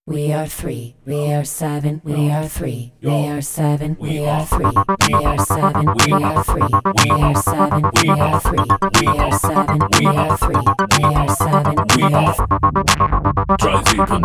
we are three, we are seven, we are three, we are seven, we are three, we are seven, we are three, we are seven, we are three, we are seven, we are three, we are seven, we are Try sieben.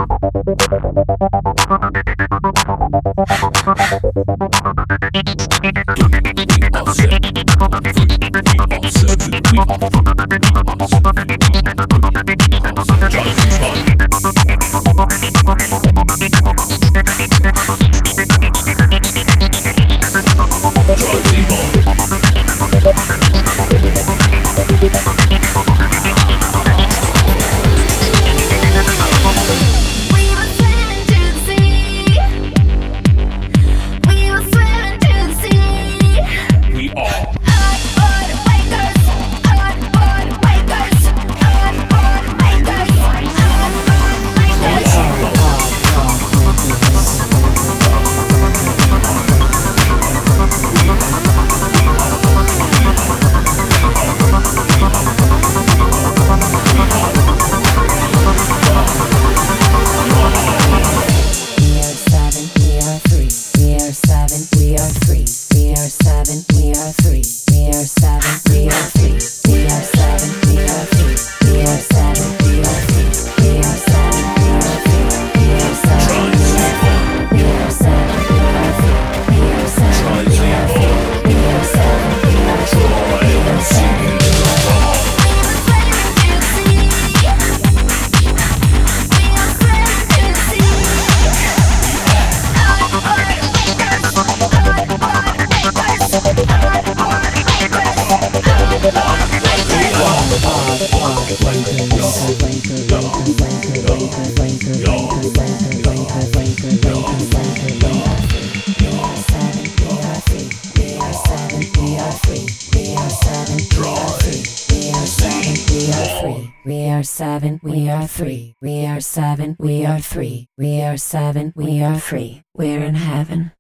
We are seven, we are three, we are seven, we are three, we are seven, we are free. We're in heaven.